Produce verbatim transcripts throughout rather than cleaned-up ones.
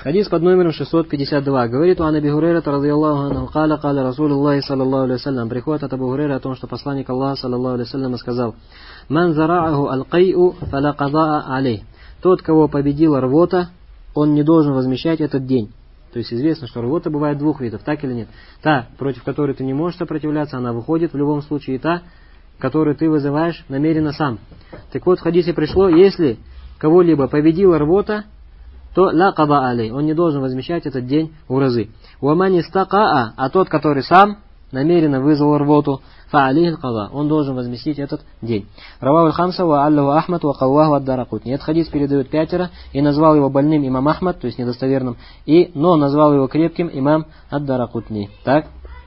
Хадис под номером шестьсот пятьдесят два. Говорит у Аби Хурейра радийаллаху анху, каля каля Расулуллахи саллаллаху алейхи вассалям. Приходит от Абу Хурейра о том, что посланник Аллаха саллаллаху алейхи вассалям сказал: «Ман зарааху аль-кай'у фаля кадаа алей». Тот, кого победила рвота, он не должен возмещать этот день. То есть известно, что рвота бывает двух видов, так или нет? Та, против которой ты не можешь сопротивляться, она выходит в любом случае, и та, которую ты вызываешь намеренно сам. Так вот, в хадисе пришло, если кого-либо победила рвота, то ла када алей, он не должен возмещать этот день уразы. Уамани стакаа, а тот, который сам намеренно вызвал рвоту, фа алейхи када, он должен возместить этот день. Раваху аль-хамса ва аллаху Ахмад ва кавваху ад-Даракутни. Этот хадис передает пятеро, и назвал его больным имам Ахмад, то есть недостоверным, и, но назвал его крепким имам ад-Даракутни. Так?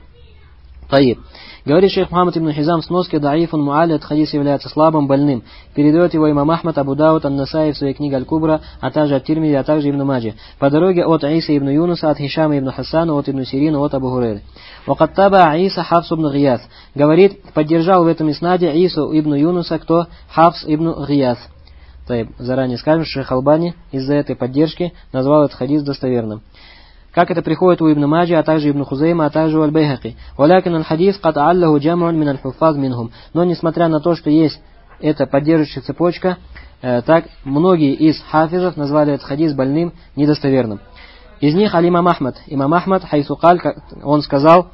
Таиб. Говорит шейх Мухаммад ибн Хизам в сноске даифун муали, этот хадис является слабым, больным. Передает его имам Ахмад, Абу Дауд, Ан-Насаи в своей книге Аль-Кубра, а также от Тирмиди, а также Ибн Маджи. По дороге от Иса ибн Юнуса, от Хишама ибн Хасана, от Ибн Сирина, от Абу Хурейры. Вакаттаба Иса Хафс ибн Гияс. Говорит, поддержал в этом иснаде Ису ибн Юнуса, кто? Хафс ибн Гияс. Таиб. Заранее скажем, что шейх Албани из-за этой поддержки назвал этот хадис достоверным. Как это приходит у Ибн Маджи, а также Ибн Хузейма, а также у Аль-Байхаки. «Валякин аль-хадис кад аллаху джам'ун мин аль-хуффаз минхум». Но несмотря на то, что есть эта поддерживающая цепочка, э, так многие из хафизов назвали этот хадис больным, недостоверным. Из них аль-имам Ахмад. Имам Ахмад, хайсу каль, он сказал: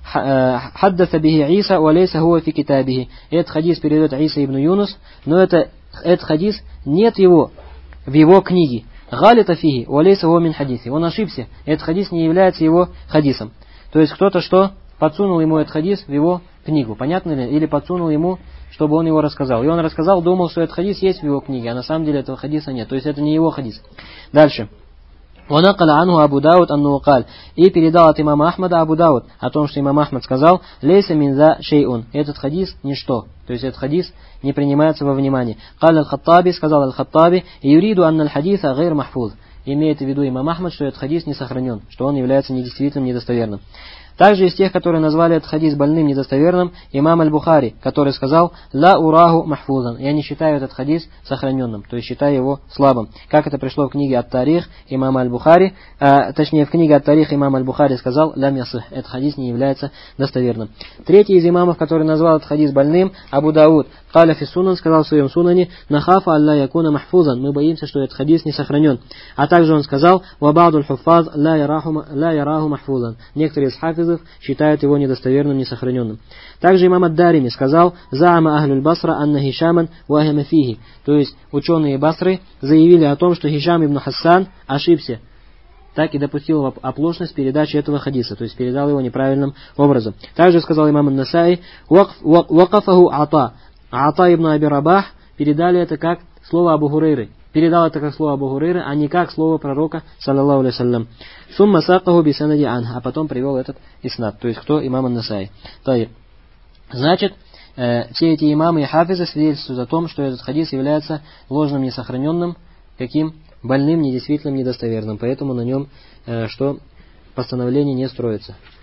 «Хаддаса бихи Иса, ва лейса хуа фи китабихи». Этот хадис передает Иса ибн Юнус, но это, этот хадис нет его в его книге. Галита фиги, уалейса го мин хадиси. Он ошибся. Этот хадис не является его хадисом. То есть кто-то что? Подсунул ему этот хадис в его книгу. Понятно ли? Или подсунул ему, чтобы он его рассказал. И он рассказал, думал, что этот хадис есть в его книге, а на самом деле этого хадиса нет. То есть это не его хадис. Дальше. وَنَقَلَ عَنْهُ Абу Дауд أَنَّهُ قَالَ. И передал от имама Ахмада Абу Дауд о том, что имам Ахмад сказал: «Лейса мин за шейун». Этот хадис ничто. То есть этот хадис не принимается во внимание. «Каля аль-Хаттаби», сказал аль-Хаттаби, «Юриду анна аль-хадиса гайр махфуз». Имеет в виду имам Ахмад, что этот хадис не сохранен, что он является недействительным, недостоверным. Также из тех, которые назвали этот хадис больным, недостоверным, имам Аль-Бухари, который сказал: «Ла ураху махфузан». Я не считаю этот хадис сохраненным, то есть считаю его слабым. Как это пришло в книге Ат-Тарих имама Аль-Бухари, а, точнее в книге Ат-Тарих имам Аль-Бухари сказал: «Лям ясых». Этот хадис не является достоверным. Третий из имамов, который назвал этот хадис больным, Абу Дауд, «Каля фи сунан», сказал в своем сунане: «Нахафа алла якуна махфузан». Мы боимся, что этот хадис не сохранен. А также он сказал: «Вабадуль хуффаз ла яраху махфузан». Некоторые из хафизов считают его недостоверным, несохраненным. Также имам Ад-Дарими сказал: «Заама ахлюль Басра анна Хишаман вахама фихи». То есть ученые Басры заявили о том, что Хишам ибн Хассан ошибся, так и допустил оплошность передачи этого хадиса, то есть передал его неправильным образом. Также сказал имам Ан-Насаи: «Вакафаху ата». Ата ибн Аби Рабах передали это как слово Абу Хурейры. Передал это как слово Абу Хурейры, а не как слово пророка, саллаллаху алейхи вассалям. Сумма сакаху бисанади ан, а потом привел этот иснад. То есть кто? Имам Ан-Насаи. Значит, э, все эти имамы и хафизы свидетельствуют о том, что этот хадис является ложным, несохраненным, каким? Больным, недействительным, недостоверным. Поэтому на нем э, что? Постановление не строится.